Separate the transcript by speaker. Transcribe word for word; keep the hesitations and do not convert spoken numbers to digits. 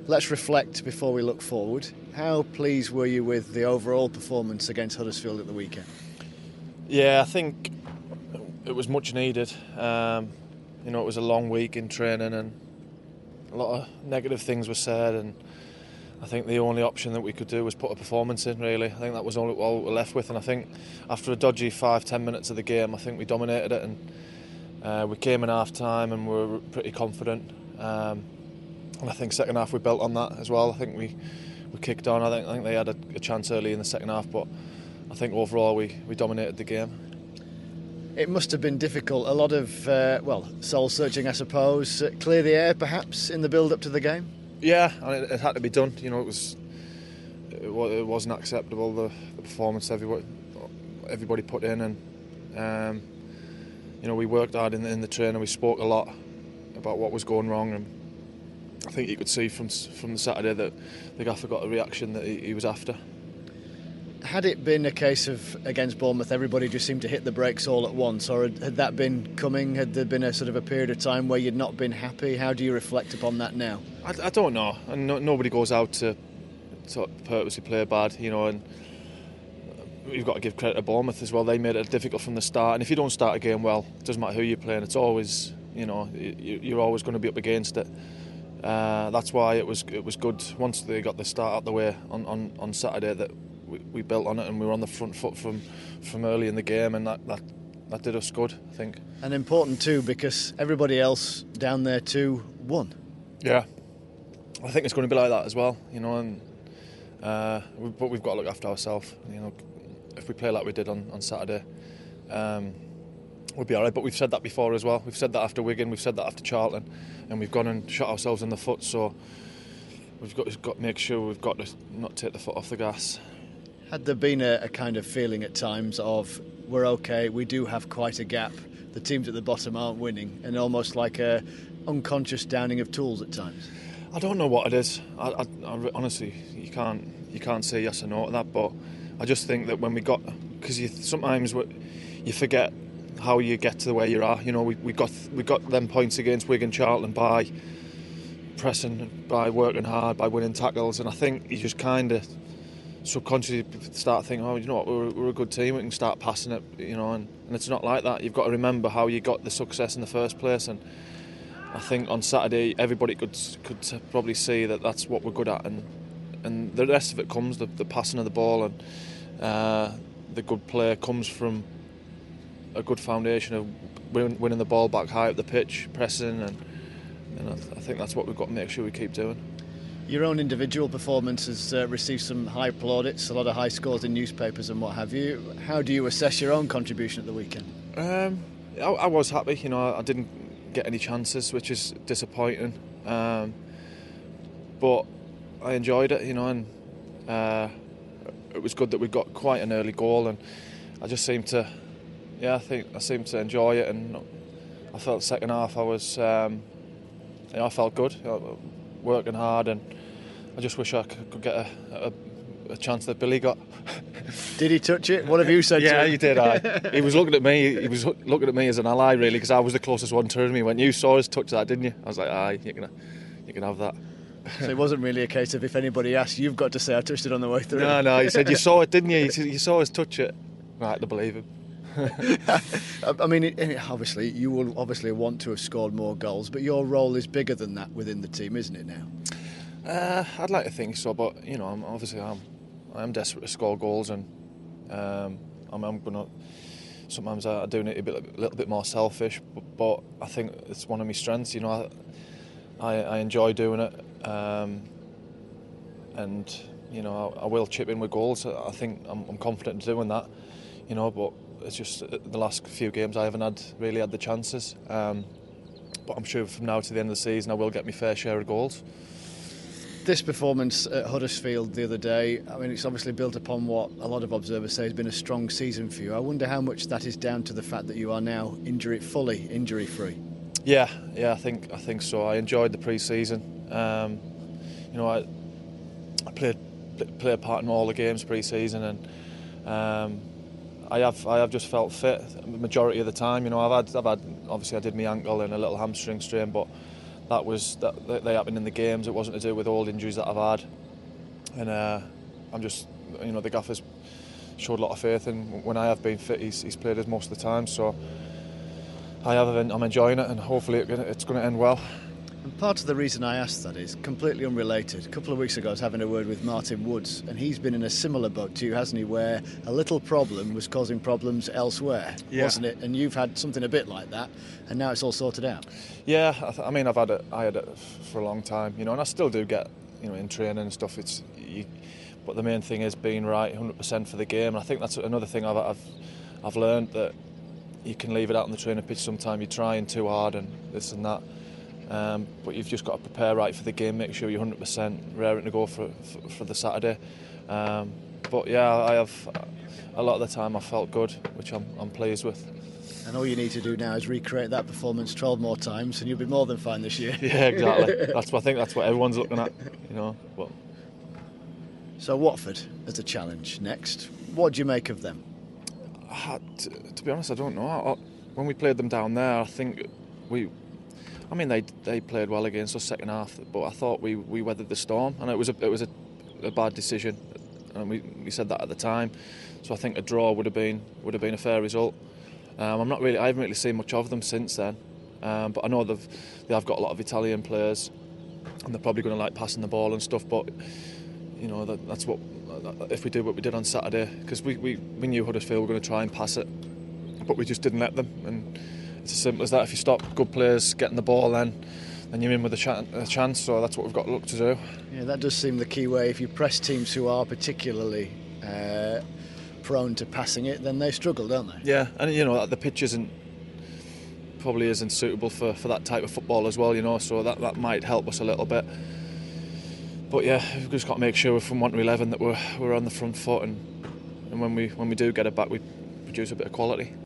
Speaker 1: let's reflect before we look forward. How pleased were you with the overall performance against Huddersfield at the weekend?
Speaker 2: Yeah, I think it was much needed. Um, you know, it was a long week in training and a lot of negative things were said, and I think the only option that we could do was put a performance in, really. I think that was all, all we were left with, and I think after a dodgy five, ten minutes of the game, I think we dominated it, and uh, we came in half time and we were pretty confident. Um, and I think second half we built on that as well. I think we, we kicked on. I think, I think they had a, a chance early in the second half, but I think overall we, we dominated the game.
Speaker 1: It must have been difficult. A lot of, uh, well, soul searching, I suppose. Uh, clear the air, perhaps, in the build-up to the game?
Speaker 2: Yeah, and it, it had to be done. You know, it was it, it wasn't acceptable, the, the performance everybody everybody put in, and um, you know, we worked hard in the, in the training. We spoke a lot about what was going wrong, and I think you could see from from the Saturday that the gaffer got a reaction that he, he was after.
Speaker 1: Had it been a case of against Bournemouth everybody just seemed to hit the brakes all at once, or had, had that been coming? Had there been a sort of a period of time where you'd not been happy? How do you reflect upon that now?
Speaker 2: I, I don't know, and no, nobody goes out to, to purposely play bad, you know, and we've got to give credit to Bournemouth as well. They made it difficult from the start, and if you don't start a game well, it doesn't matter who you're playing, it's always, you know, you're always going to be up against it. Uh, that's why it was it was good once they got the start out the way on, on, on Saturday, that we, we built on it and we were on the front foot from, from early in the game, and that, that, that did us good, I think.
Speaker 1: And important too, because everybody else down there too won.
Speaker 2: Yeah, I think it's going to be like that as well, you know, and uh, we, but we've got to look after ourselves. You know, if we play like we did on, on Saturday, um, we'll be all right. But we've said that before as well. We've said that after Wigan, we've said that after Charlton, and we've gone and shot ourselves in the foot. So we've got, we've got to make sure we've got to not take the foot off the gas.
Speaker 1: Had there been a, a kind of feeling at times of, we're okay, we do have quite a gap, the teams at the bottom aren't winning, and almost like a unconscious downing of tools at times?
Speaker 2: I don't know what it is. I, I, I honestly, you can't you can't say yes or no to that. But I just think that when we got, because you sometimes you forget how you get to where you are. You know, we, we got we got them points against Wigan, Charlton by pressing, by working hard, by winning tackles, and I think you just kind of subconsciously start thinking, oh, you know what, we're, we're a good team, we can start passing it, you know, and, and it's not like that. You've got to remember how you got the success in the first place, and I think on Saturday everybody could could probably see that that's what we're good at, and and the rest of it comes, the, the passing of the ball and uh, the good play comes from a good foundation of win, winning the ball back high up the pitch, pressing, and, and I, th- I think that's what we've got to make sure we keep doing.
Speaker 1: Your own individual performance has uh, received some high plaudits, a lot of high scores in newspapers and what have you. How do you assess your own contribution at the weekend?
Speaker 2: Um, I, I was happy, you know, I didn't get any chances, which is disappointing, um, but I enjoyed it, you know, and uh, it was good that we got quite an early goal, and I just seemed to, yeah, I think I seemed to enjoy it, and I felt the second half I was, um, you know, I felt good, you know, working hard, and I just wish I could, could get a, a, a chance that Billy got.
Speaker 1: Did he touch it? What have you said
Speaker 2: yeah,
Speaker 1: to him?
Speaker 2: he did. I, he was looking at me. He was looking at me as an ally, really, because I was the closest one to him. He went, "You saw us touch that, didn't you?" I was like, "Aye, you can, you can have that."
Speaker 1: So it wasn't really a case of if anybody asks, you've got to say I touched it on the way through.
Speaker 2: No, no. He said, "You saw it, didn't you?" He said, "You saw us touch it." Right, to believe him.
Speaker 1: I mean, obviously, you will obviously want to have scored more goals, but your role is bigger than that within the team, isn't it now?
Speaker 2: Uh, I'd like to think so, but you know, I'm, obviously, I'm, I'm desperate to score goals, and um, I'm, I'm gonna. Sometimes I do need to be a little bit more selfish, but, but I think it's one of my strengths. You know, I, I, I enjoy doing it, um, and you know, I, I will chip in with goals. I think I'm, I'm confident in doing that. You know, but it's just the last few games I haven't had really had the chances. Um, but I'm sure from now to the end of the season I will get my fair share of goals.
Speaker 1: This performance at Huddersfield the other day, I mean, it's obviously built upon what a lot of observers say has been a strong season for you. I wonder how much that is down to the fact that you are now injury fully injury free. Yeah,
Speaker 2: yeah, I think I think so. I enjoyed the pre-season. Um, you know, I, I played played a part in all the games pre-season, and um, I have I have just felt fit the majority of the time. You know, I've had I've had obviously I did my ankle and a little hamstring strain, but that was that they happened in the games. It wasn't to do with old injuries that I've had, and uh, I'm just, you know, the gaffer's showed a lot of faith, and when I have been fit, he's, he's played us most of the time. So I have, I'm enjoying it, and hopefully it, it's going to end well.
Speaker 1: And part of the reason I asked that is completely unrelated. A couple of weeks ago I was having a word with Martin Woods, and he's been in a similar boat to you, hasn't he, where a little problem was causing problems elsewhere, yeah. wasn't it? And you've had something a bit like that, and now it's all sorted out.
Speaker 2: Yeah, I, th- I mean, I've had it, I had it for a long time, you know, and I still do get, you know, in training and stuff, it's, you, but the main thing is being right one hundred percent for the game, and I think that's another thing I've, I've, I've learned, that you can leave it out on the training pitch sometimes, you're trying too hard and this and that. Um, but you've just got to prepare right for the game, make sure you're one hundred percent raring to go for, for, for the Saturday. Um, but yeah, I have a lot of the time I felt good, which I'm, I'm pleased with.
Speaker 1: And all you need to do now is recreate that performance twelve more times, and you'll be more than fine this year.
Speaker 2: Yeah, exactly. That's what I think. That's what everyone's looking at, you know. But
Speaker 1: so Watford as a challenge next. What do you make of them?
Speaker 2: Uh, to, to be honest, I don't know. I, I, when we played them down there, I think we. I mean, they they played well against us second half, but I thought we, we weathered the storm, and it was a it was a, a bad decision, and we, we said that at the time. So I think a draw would have been would have been a fair result. Um, I'm not really I haven't really seen much of them since then, um, but I know they've they have got a lot of Italian players, and they're probably going to like passing the ball and stuff. But you know that, that's what if we do what we did on Saturday, because we, we we knew Huddersfield were going to try and pass it, but we just didn't let them. And it's as simple as that. If you stop good players getting the ball, then then you're in with a, ch- a chance. So that's what we've got to look to do.
Speaker 1: Yeah, that does seem the key way. If you press teams who are particularly uh, prone to passing it, then they struggle, don't they?
Speaker 2: Yeah, and you know the pitch isn't probably isn't suitable for, for that type of football as well. You know, so that, that might help us a little bit. But yeah, we've just got to make sure from one to eleven that we're we're on the front foot, and and when we when we do get it back, we produce a bit of quality.